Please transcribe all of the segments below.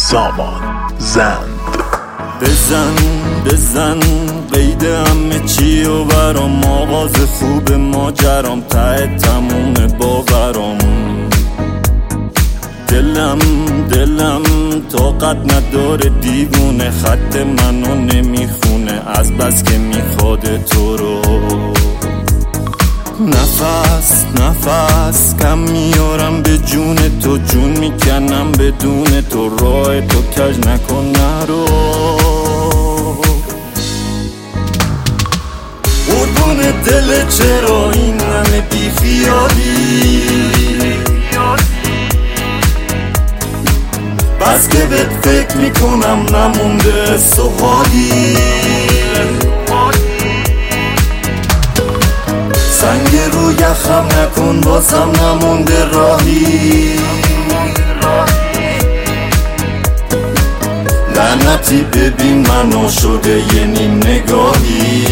سامان زند. بزن قید همه چی و برام، آغاز خوب ماجرام، ته تموم باورام. دلم طاقت نداره دیوونه، خط منو نمیخونه از بس که میخواد تو رو. نفس کم میارم به جون تو، جون میکنم بدون تو، راه تو کج نکن نرو. قربون دل چرا این همه بی خیالی، بس که بهت فکر میکنم نمونده سوادی. سنگ رو یخم نکن بازم نمونده راهی، لعنتی ببین منو شده یه نیم نگاهی.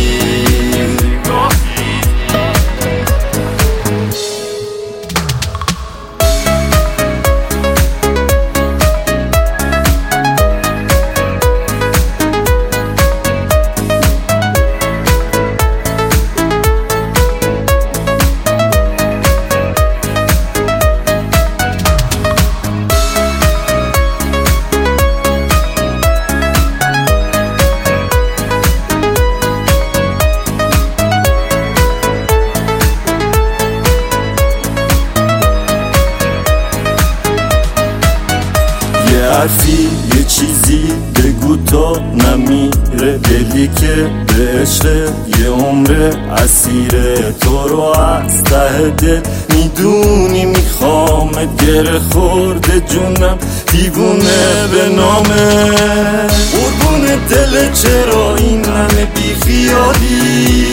حرفی یه چیزی بگو تا نمیره، دلی که به عشق یه عمر اسیره. تو رو از ته دل میدونی میخوامت، گره خورده جونم دیوونه به نامه. قربون دل چرا این همه بی خیالی،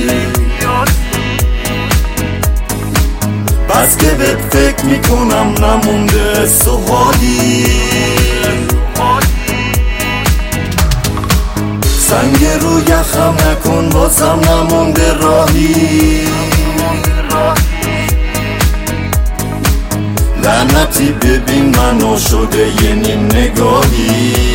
بس که بهت فکر میکنم نمونده سوادی. سنگ رو یخم نکن بازم نمونده راهی، لعنتی ببین منو شده یه نیم نگاهی.